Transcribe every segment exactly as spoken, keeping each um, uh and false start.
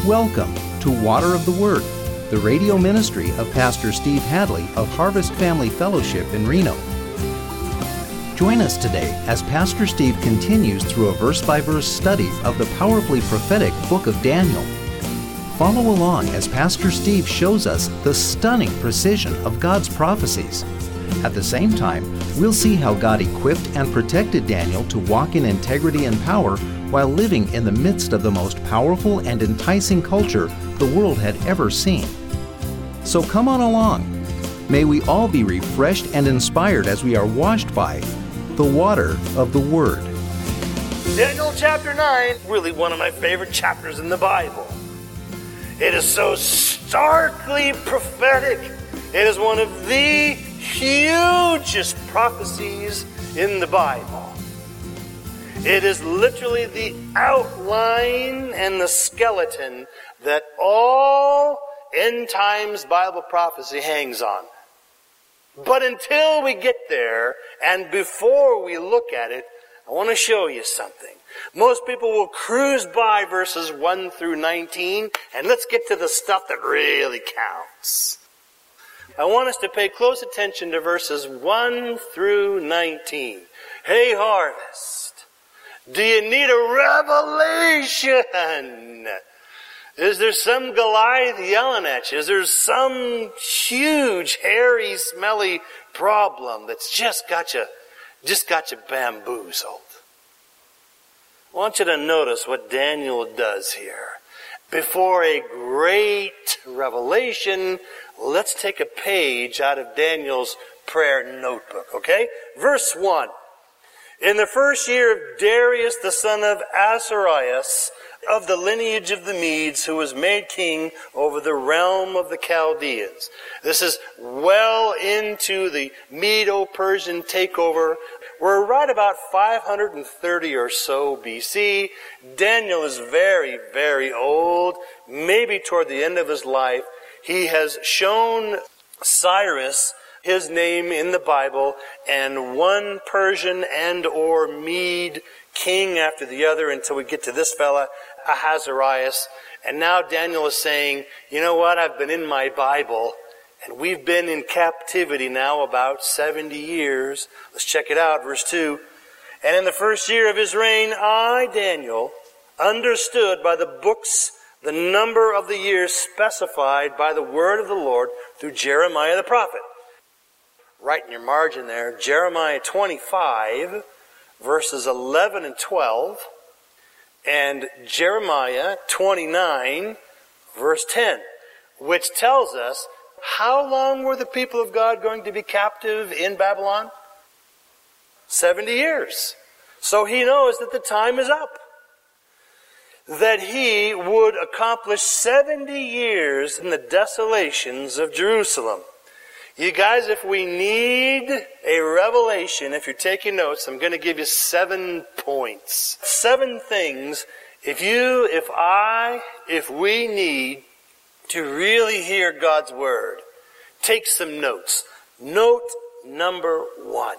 Welcome to Water of the Word, the radio ministry of Pastor Steve Hadley of Harvest Family Fellowship in Reno. Join us today as Pastor Steve continues through a verse-by-verse study of the powerfully prophetic book of Daniel. Follow along as Pastor Steve shows us the stunning precision of God's prophecies. At the same time, we'll see how God equipped and protected Daniel to walk in integrity and power while living in the midst of the most powerful and enticing culture the world had ever seen. So come on along. May we all be refreshed and inspired as we are washed by the water of the Word. Daniel chapter nine, really one of my favorite chapters in the Bible. It is so starkly prophetic. It is one of the hugest prophecies in the Bible. It is literally the outline and the skeleton that all end times Bible prophecy hangs on. But until we get there, and before we look at it, I want to show you something. Most people will cruise by verses one through nineteen, and let's get to the stuff that really counts. I want us to pay close attention to verses one through nineteen. Hey, Harvest, do you need a revelation? Is there some Goliath yelling at you? Is there some huge, hairy, smelly problem that's just got you, just got you bamboozled? I want you to notice what Daniel does here. Before a great revelation, let's take a page out of Daniel's prayer notebook, okay? Verse one. In the first year of Darius the son of Ahasuerus, of the lineage of the Medes, who was made king over the realm of the Chaldeans. This is well into the Medo-Persian takeover. We're right about five hundred thirty or so B C. Daniel is very, very old, maybe toward the end of his life. He has shown Cyrus his name in the Bible, and one Persian and or Mede king after the other until we get to this fella, Ahasuerus. And now Daniel is saying, you know what, I've been in my Bible, and we've been in captivity now about seventy years. Let's check it out, verse two. And in the first year of his reign, I, Daniel, understood by the books the number of the years specified by the word of the Lord through Jeremiah the prophet. Right in your margin there, Jeremiah twenty-five, verses eleven and twelve, and Jeremiah twenty-nine, verse ten, which tells us how long were the people of God going to be captive in Babylon? seventy years. So he knows that the time is up. That he would accomplish seventy years in the desolations of Jerusalem. You guys, if we need a revelation, if you're taking notes, I'm going to give you seven points. Seven things, if you, if I, if we need to really hear God's word. Take some notes. Note number one.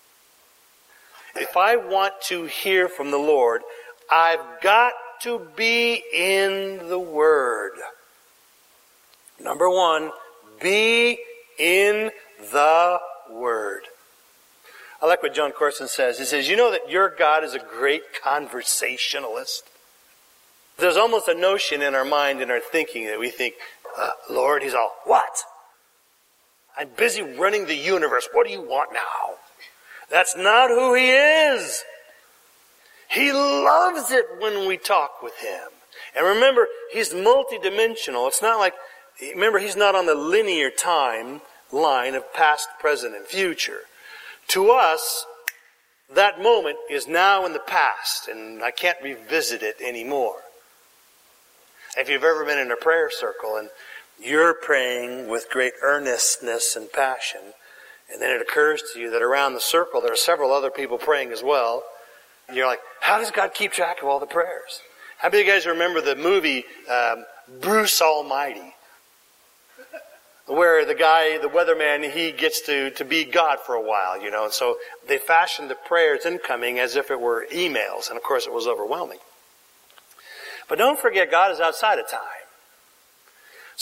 If I want to hear from the Lord, I've got to be in the Word. Number one, be in the Word. I like what John Corson says. He says, you know that your God is a great conversationalist? There's almost a notion in our mind, in our thinking, that we think, uh, Lord, He's all, what? I'm busy running the universe. What do you want now? That's not who He is. He loves it when we talk with Him. And remember, He's multidimensional. It's not like, remember, He's not on the linear time line of past, present, and future. To us, that moment is now in the past, and I can't revisit it anymore. If you've ever been in a prayer circle and you're praying with great earnestness and passion, and then it occurs to you that around the circle there are several other people praying as well, and you're like, how does God keep track of all the prayers? How many of you guys remember the movie um, Bruce Almighty? Where the guy, the weatherman, he gets to, to be God for a while, you know. And so they fashioned the prayers incoming as if it were emails. And of course it was overwhelming. But don't forget, God is outside of time.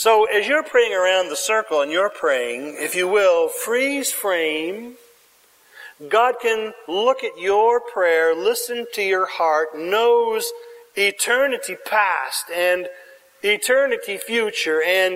So as you're praying around the circle and you're praying, if you will, freeze frame. God can look at your prayer, listen to your heart, knows eternity past and eternity future and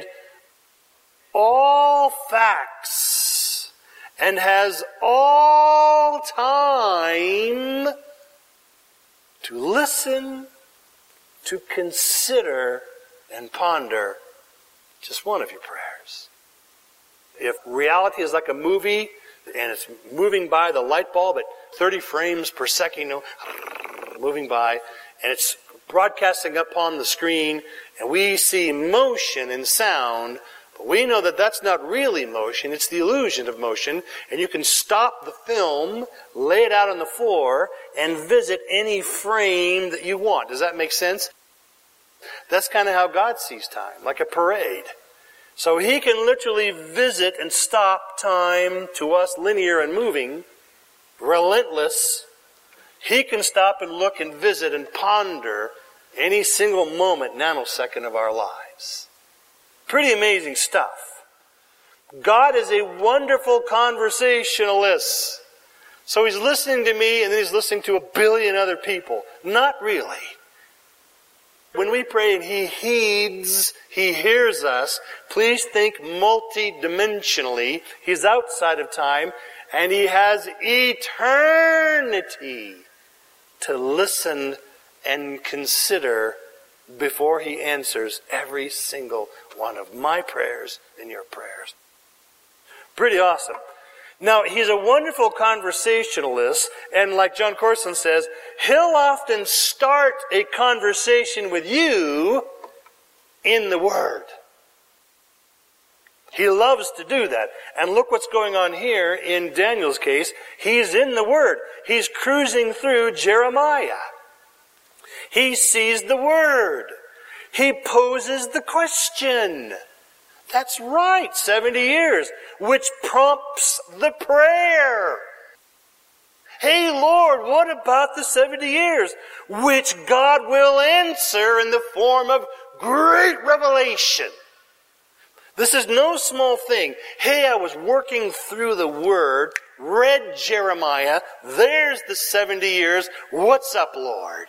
all facts, and has all time to listen, to consider, and ponder just one of your prayers. If reality is like a movie, and it's moving by the light bulb at thirty frames per second, you know, moving by, and it's broadcasting upon the screen, and we see motion and sound, but we know that that's not really motion, it's the illusion of motion, and you can stop the film, lay it out on the floor, and visit any frame that you want. Does that make sense? That's kind of how God sees time, like a parade. So He can literally visit and stop time, to us linear and moving, relentless. He can stop and look and visit and ponder any single moment, nanosecond of our lives. Pretty amazing stuff. God is a wonderful conversationalist. So He's listening to me and then He's listening to a billion other people. Not really. When we pray and He heeds, He hears us, please think multidimensionally. He's outside of time and He has eternity to listen and consider before He answers every single one of my prayers and your prayers. Pretty awesome. Now, He's a wonderful conversationalist, and like John Corson says, He'll often start a conversation with you in the Word. He loves to do that. And look what's going on here in Daniel's case. He's in the Word. He's cruising through Jeremiah. He sees the Word. He poses the question. That's right, seventy years, which prompts the prayer. Hey Lord, what about the seventy years? Which God will answer in the form of great revelation. This is no small thing. Hey, I was working through the Word, read Jeremiah, there's the seventy years. What's up, Lord?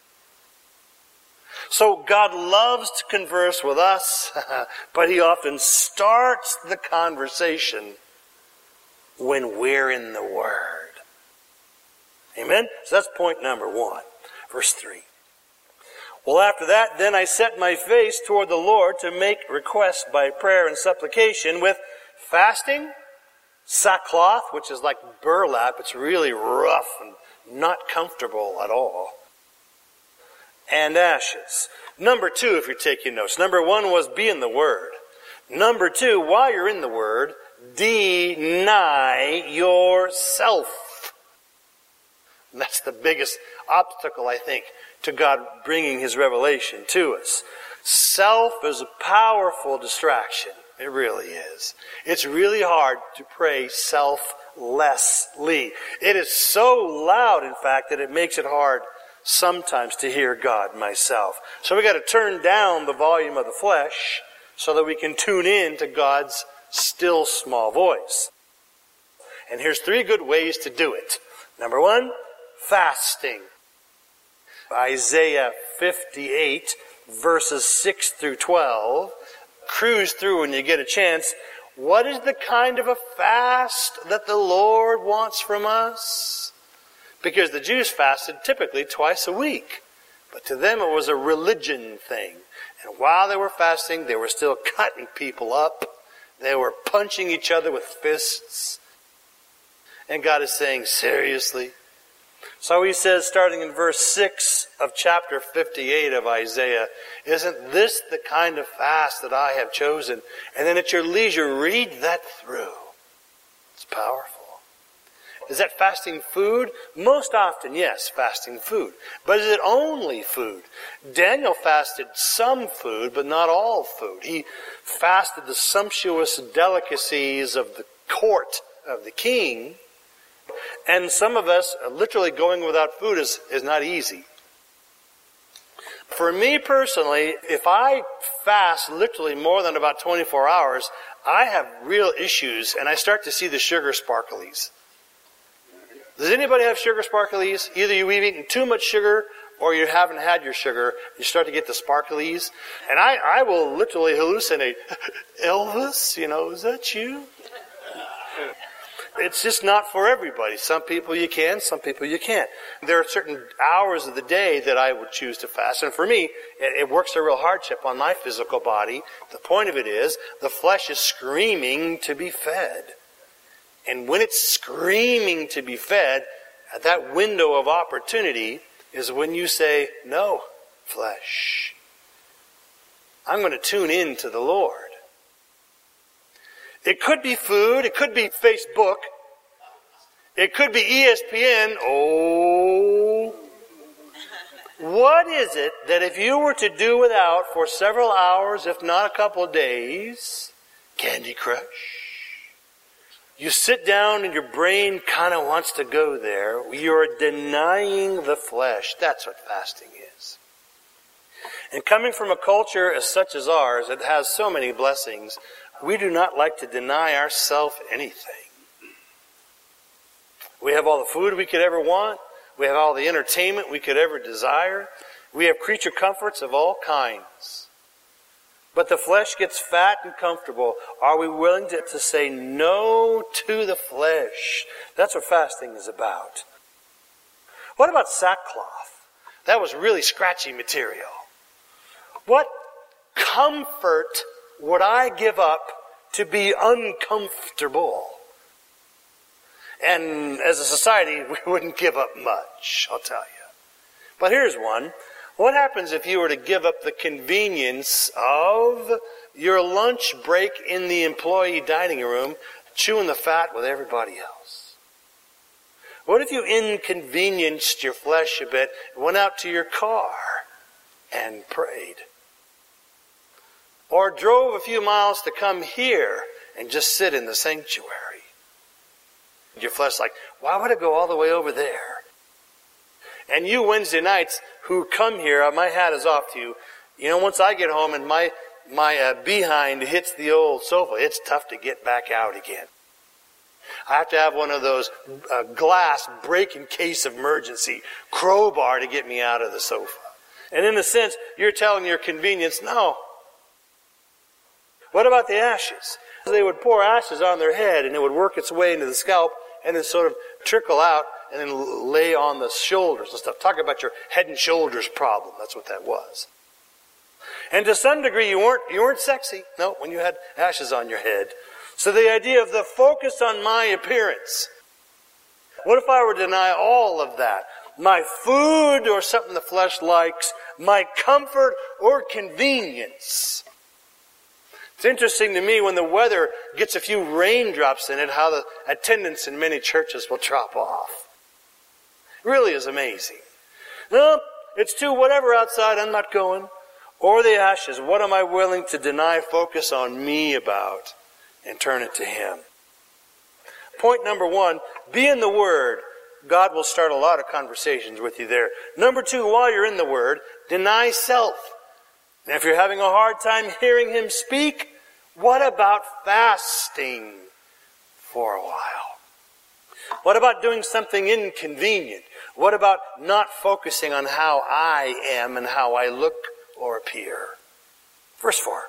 So God loves to converse with us, but He often starts the conversation when we're in the Word. Amen? So that's point number one. Verse three. Well, after that, then I set my face toward the Lord to make request by prayer and supplication with fasting, sackcloth, which is like burlap. It's really rough and not comfortable at all. And ashes. Number two, if you're taking notes. Number one was be in the Word. Number two, while you're in the Word, deny yourself. And that's the biggest obstacle, I think, to God bringing His revelation to us. Self is a powerful distraction. It really is. It's really hard to pray selflessly. It is so loud, in fact, that it makes it hard sometimes to hear God myself. So we got to turn down the volume of the flesh so that we can tune in to God's still small voice. And here's three good ways to do it. Number one, fasting. Isaiah fifty-eight, verses six through twelve. Cruise through when you get a chance. What is the kind of a fast that the Lord wants from us? Because the Jews fasted typically twice a week. But to them it was a religion thing. And while they were fasting, they were still cutting people up. They were punching each other with fists. And God is saying, seriously? So He says, starting in verse six of chapter fifty-eight of Isaiah, isn't this the kind of fast that I have chosen? And then at your leisure, read that through. It's powerful. Is that fasting food? Most often, yes, fasting food. But is it only food? Daniel fasted some food, but not all food. He fasted the sumptuous delicacies of the court of the king. And some of us, literally going without food is, is not easy. For me personally, if I fast literally more than about twenty-four hours, I have real issues and I start to see the sugar sparklies. Does anybody have sugar sparklies? Either you've eaten too much sugar or you haven't had your sugar. You start to get the sparklies. And I, I will literally hallucinate. Elvis, you know, is that you? It's just not for everybody. Some people you can, some people you can't. There are certain hours of the day that I would choose to fast. And for me, it, it works a real hardship on my physical body. The point of it is, the flesh is screaming to be fed. And when it's screaming to be fed, at that window of opportunity is when you say, no, flesh. I'm going to tune in to the Lord. It could be food. It could be Facebook. It could be E S P N. Oh. What is it that if you were to do without for several hours, if not a couple of days, Candy Crush? You sit down and your brain kind of wants to go there. You're denying the flesh. That's what fasting is. And coming from a culture as such as ours, it has so many blessings, we do not like to deny ourselves anything. We have all the food we could ever want. We have all the entertainment we could ever desire. We have creature comforts of all kinds. But the flesh gets fat and comfortable. Are we willing to, to say no to the flesh? That's what fasting is about. What about sackcloth? That was really scratchy material. What comfort would I give up to be uncomfortable? And as a society, we wouldn't give up much, I'll tell you. But here's one. What happens if you were to give up the convenience of your lunch break in the employee dining room, chewing the fat with everybody else? What if you inconvenienced your flesh a bit, went out to your car and prayed? Or drove a few miles to come here and just sit in the sanctuary? Your flesh like, why would I go all the way over there? And you Wednesday nights who come here, my hat is off to you. You know, once I get home and my my uh, behind hits the old sofa, it's tough to get back out again. I have to have one of those uh, glass break-in-case of emergency crowbar to get me out of the sofa. And in a sense, you're telling your convenience, no. What about the ashes? They would pour ashes on their head and it would work its way into the scalp and then sort of trickle out and then lay on the shoulders and stuff. Talk about your head and shoulders problem. That's what that was. And to some degree, you weren't you weren't sexy. No, when you had ashes on your head. So the idea of the focus on my appearance. What if I were to deny all of that? My food or something the flesh likes, my comfort or convenience. It's interesting to me when the weather gets a few raindrops in it, how the attendance in many churches will drop off. It really is amazing. No, it's too whatever outside, I'm not going. Or the ashes, what am I willing to deny focus on me about and turn it to Him? Point number one, be in the Word. God will start a lot of conversations with you there. Number two, while you're in the Word, deny self. And if you're having a hard time hearing Him speak, what about fasting for a while? What about doing something inconvenient? What about not focusing on how I am and how I look or appear? Verse four.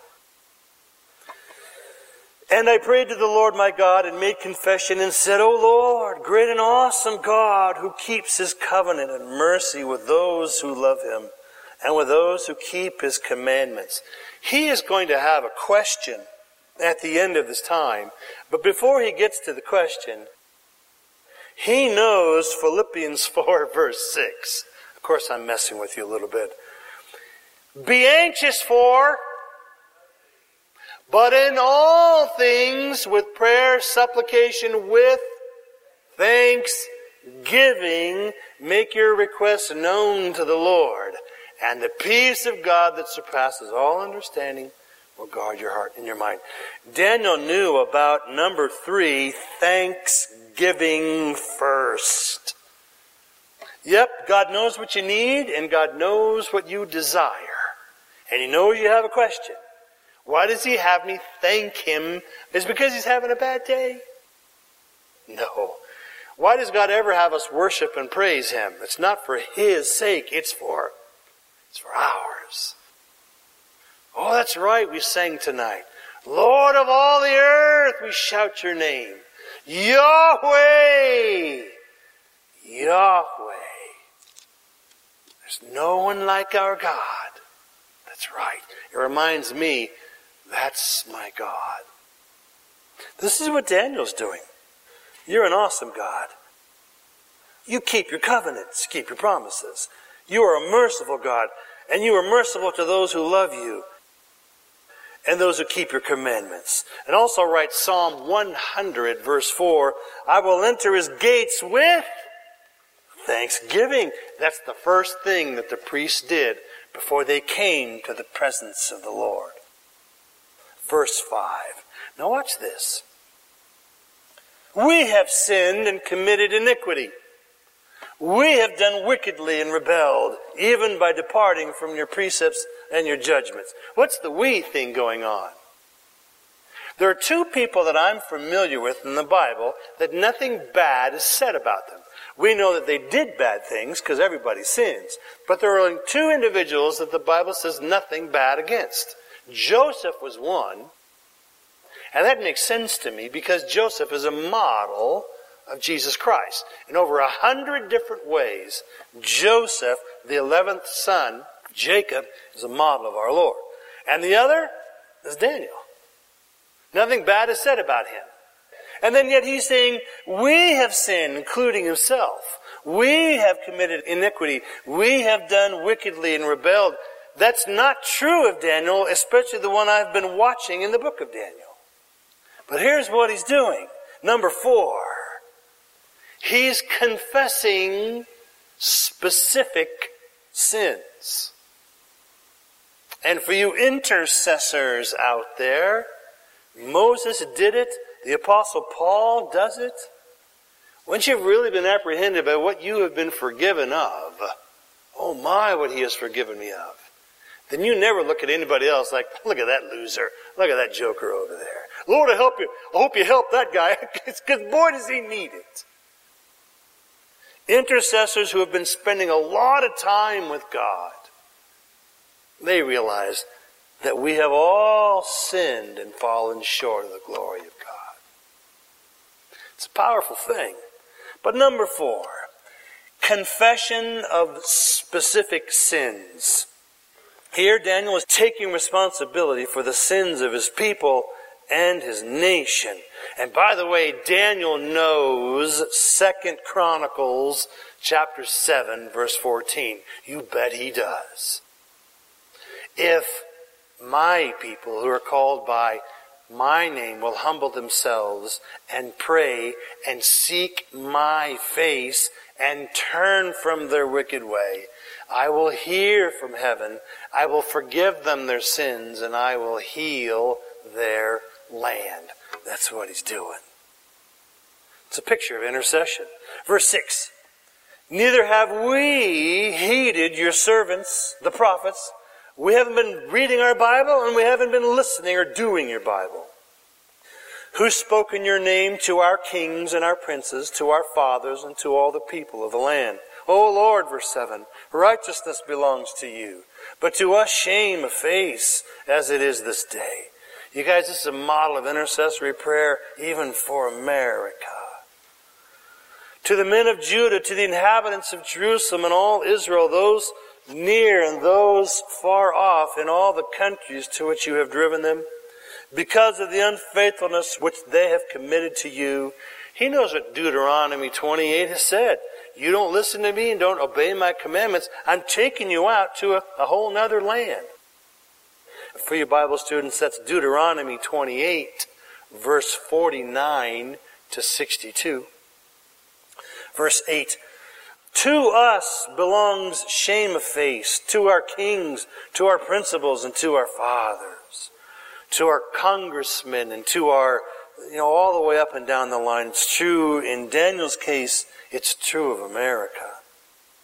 And I prayed to the Lord my God and made confession and said, O Lord, great and awesome God, who keeps His covenant and mercy with those who love Him and with those who keep His commandments. He is going to have a question at the end of this time. But before he gets to the question, he knows Philippians four verse six. Of course, I'm messing with you a little bit. Be anxious for, but in all things with prayer, supplication, with thanksgiving, make your requests known to the Lord. And the peace of God that surpasses all understanding will guard your heart and your mind. Daniel knew about number three, thanksgiving first. Yep, God knows what you need, and God knows what you desire. And He knows you have a question. Why does He have me thank Him? Is it because He's having a bad day? No. Why does God ever have us worship and praise Him? It's not for His sake, it's for, it's for ours. Oh, that's right, we sang tonight. Lord of all the earth, we shout your name. Yahweh! Yahweh. There's no one like our God. That's right. It reminds me, that's my God. This is what Daniel's doing. You're an awesome God. You keep your covenants, keep your promises. You are a merciful God, and you are merciful to those who love you and those who keep your commandments. And also write Psalm one hundred, verse four, I will enter His gates with thanksgiving. That's the first thing that the priests did before they came to the presence of the Lord. Verse five. Now watch this. We have sinned and committed iniquity. We have done wickedly and rebelled, even by departing from your precepts and your judgments. What's the we thing going on? There are two people that I'm familiar with in the Bible that nothing bad is said about them. We know that they did bad things because everybody sins. But there are only two individuals that the Bible says nothing bad against. Joseph was one. And that makes sense to me because Joseph is a model of Jesus Christ. In over a hundred different ways, Joseph, the eleventh son, Jacob, is a model of our Lord. And the other is Daniel. Nothing bad is said about him. And then yet he's saying, we have sinned, including himself. We have committed iniquity. We have done wickedly and rebelled. That's not true of Daniel, especially the one I've been watching in the book of Daniel. But here's what he's doing. Number four. He's confessing specific sins. And for you intercessors out there, Moses did it. The Apostle Paul does it. Once you've really been apprehended by what you have been forgiven of, oh my, what He has forgiven me of, then you never look at anybody else like, look at that loser. Look at that joker over there. Lord, I help you. I hope you help that guy, because boy, does he need it. Intercessors who have been spending a lot of time with God, they realize that we have all sinned and fallen short of the glory of God. It's a powerful thing. But number four, confession of specific sins. Here Daniel is taking responsibility for the sins of his people and his nation. And by the way, Daniel knows Second Chronicles chapter seven, verse fourteen. You bet he does. If my people who are called by my name will humble themselves and pray and seek my face and turn from their wicked way, I will hear from heaven, I will forgive them their sins, and I will heal their land. That's what he's doing. It's a picture of intercession. Verse six. Neither have we heeded your servants, the prophets. We haven't been reading our Bible, and we haven't been listening or doing your Bible. Who spoke in your name to our kings and our princes, to our fathers, and to all the people of the land. O Lord, verse seven, righteousness belongs to you, but to us shame of face, as it is this day. You guys, this is a model of intercessory prayer even for America. To the men of Judah, to the inhabitants of Jerusalem and all Israel, those near and those far off in all the countries to which you have driven them, because of the unfaithfulness which they have committed to you. He knows what Deuteronomy twenty-eight has said. You don't listen to me and don't obey my commandments, I'm taking you out to a, a whole nother land. For you Bible students, that's Deuteronomy twenty-eight, verse forty-nine to sixty-two. Verse eight. To us belongs shame of face, to our kings, to our principals, and to our fathers, to our congressmen, and to our, you know, all the way up and down the line. It's true in Daniel's case, it's true of America.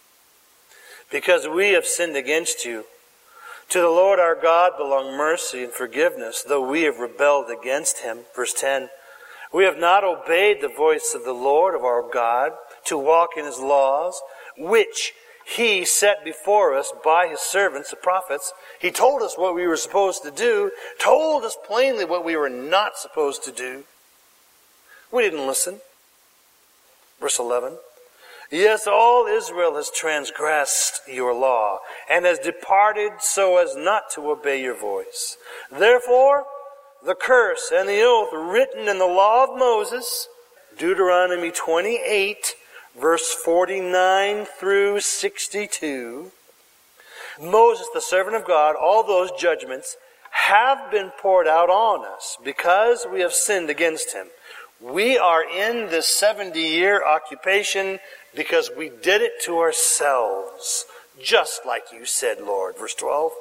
because we have sinned against you. To the Lord our God belong mercy and forgiveness, though we have rebelled against him. Verse ten, we have not obeyed the voice of the Lord of our God to walk in his laws, which he set before us by his servants, the prophets. He told us what we were supposed to do, told us plainly what we were not supposed to do. We didn't listen. Verse eleven, yes, all Israel has transgressed your law and has departed so as not to obey your voice. Therefore, the curse and the oath written in the law of Moses, Deuteronomy twenty-eight, verse forty-nine through sixty-two, Moses, the servant of God, all those judgments have been poured out on us because we have sinned against him. We are in this seventy-year occupation because we did it to ourselves, just like you said, Lord. Verse twelve.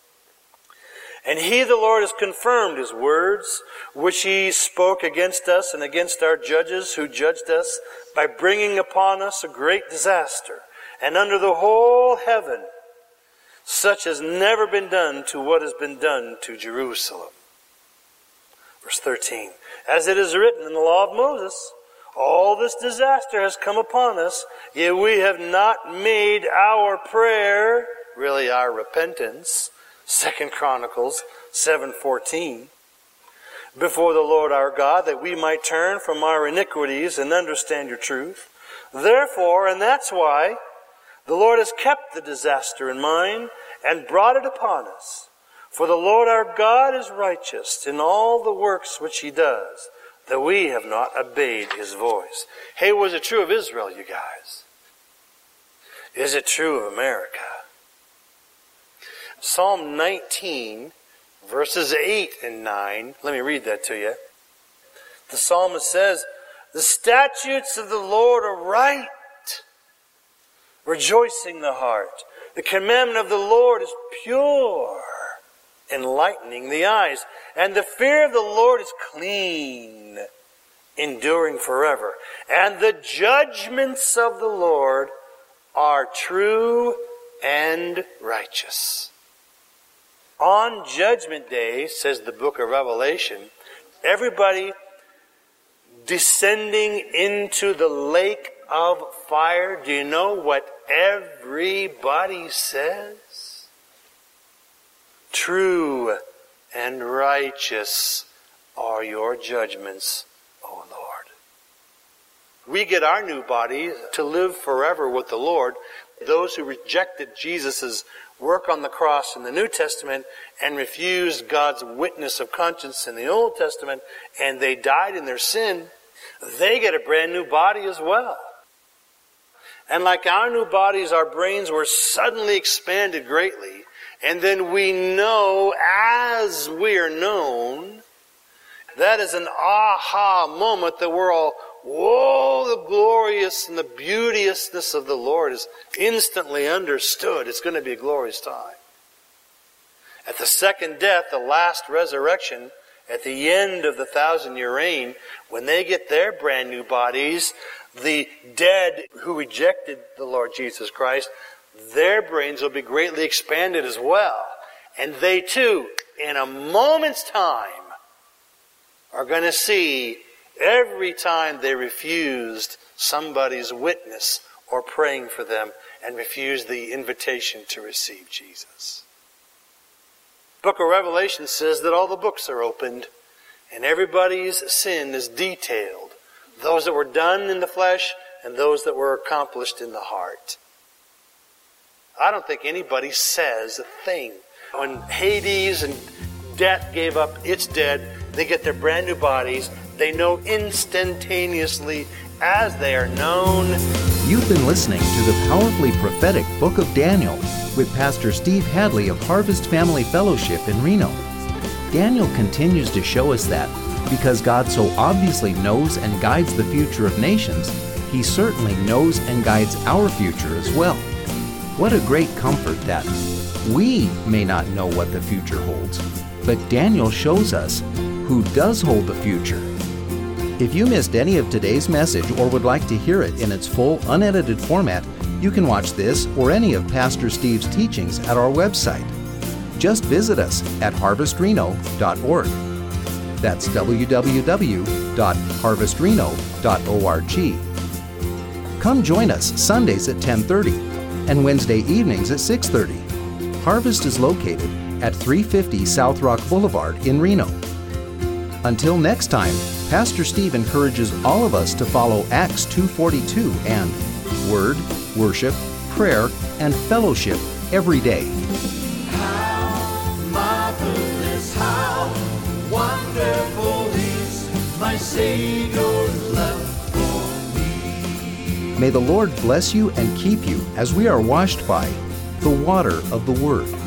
And he, the Lord, has confirmed his words, which he spoke against us and against our judges who judged us, by bringing upon us a great disaster, and under the whole heaven, such has never been done to what has been done to Jerusalem. Verse thirteen. As it is written in the law of Moses, all this disaster has come upon us, yet we have not made our prayer, really our repentance, Second Chronicles seven fourteen, before the Lord our God, that we might turn from our iniquities and understand your truth. Therefore, and that's why, the Lord has kept the disaster in mind and brought it upon us. For the Lord our God is righteous in all the works which he does, that we have not obeyed his voice. Hey, was it true of Israel, you guys? Is it true of America? Psalm nineteen, verses eight and nine. Let me read that to you. The psalmist says, the statutes of the Lord are right, rejoicing the heart. The commandment of the Lord is pure, enlightening the eyes. And the fear of the Lord is clean, enduring forever. And the judgments of the Lord are true and righteous. On Judgment Day, says the book of Revelation, everybody descending into the lake of fire, do you know what everybody says? True and righteous are your judgments, O Lord. We get our new body to live forever with the Lord. Those who rejected Jesus' work on the cross in the New Testament and refused God's witness of conscience in the Old Testament, and they died in their sin, they get a brand new body as well. And like our new bodies, our brains were suddenly expanded greatly. And then we know as we are known. That is an aha moment that we're all, whoa, the glorious and the beauteousness of the Lord is instantly understood. It's going to be a glorious time. At the second death, the last resurrection, at the end of the thousand-year reign, when they get their brand new bodies, the dead who rejected the Lord Jesus Christ, their brains will be greatly expanded as well. And they too, in a moment's time, are going to see every time they refused somebody's witness or praying for them and refused the invitation to receive Jesus. Book of Revelation says that all the books are opened and everybody's sin is detailed. Those that were done in the flesh and those that were accomplished in the heart. I don't think anybody says a thing. When Hades and death gave up its dead, they get their brand new bodies. They know instantaneously as they are known. You've been listening to the powerfully prophetic Book of Daniel with Pastor Steve Hadley of Harvest Family Fellowship in Reno. Daniel continues to show us that because God so obviously knows and guides the future of nations, He certainly knows and guides our future as well. What a great comfort that we may not know what the future holds, but Daniel shows us who does hold the future. If you missed any of today's message or would like to hear it in its full, unedited format, You can watch this or any of Pastor Steve's teachings at our website. Just visit us at harvest reno dot org. That's w w w dot harvest reno dot org. Come join us Sundays at ten thirty and Wednesday evenings at six thirty. Harvest is located at three fifty South Rock Boulevard in Reno. Until next time, Pastor Steve encourages all of us to follow Acts two forty-two and Word, Worship, Prayer, and Fellowship every day. How marvelous, how wonderful is my Savior's love for me. May the Lord bless you and keep you as we are washed by the water of the Word.